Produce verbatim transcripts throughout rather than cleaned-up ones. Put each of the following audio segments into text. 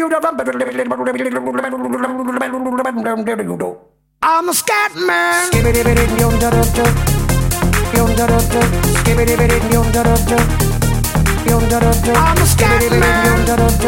I'm a scat man. I'm a scat man.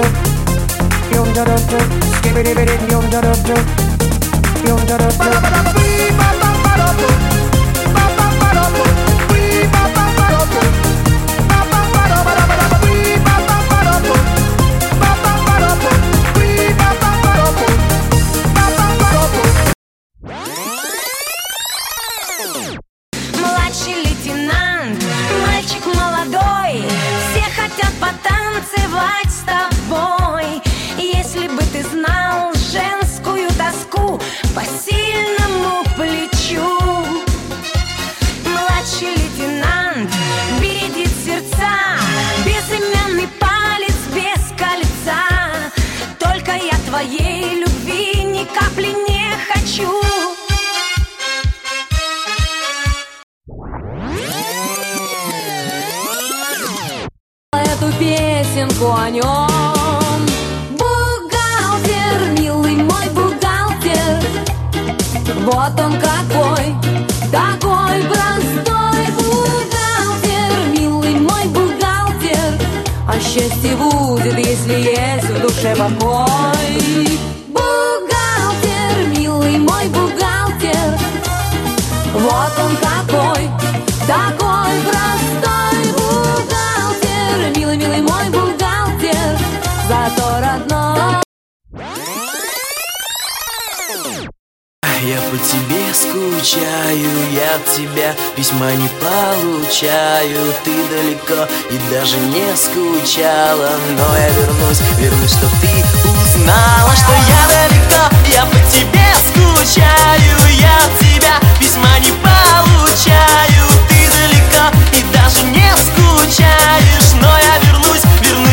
Младший лейтенант, мальчик молодой, все хотят потанцевать с тобой. Если бы ты знал женскую тоску по сильному плечу. Младший лейтенант бередит сердца, безымянный палец без кольца. Только я твоей любви ни капли не хочу. Эту песенку о нем. Бухгалтер, милый мой бухгалтер, вот он какой, такой простой. Бухгалтер, милый мой бухгалтер, а счастье будет, если есть в душе покой. Бухгалтер, милый мой бухгалтер, вот он какой, такой простой. Бухгалтер, милый, милый мой бухгалтер, зато родной. Я по тебе скучаю, я от тебя письма не получаю. Ты далеко и даже не скучала, но я вернусь, вернусь, чтоб ты узнала, что я далеко, я по тебе скучаю. Я от тебя письма не получаю. Ты далеко и даже не скучаешь, но я вернусь, вернусь.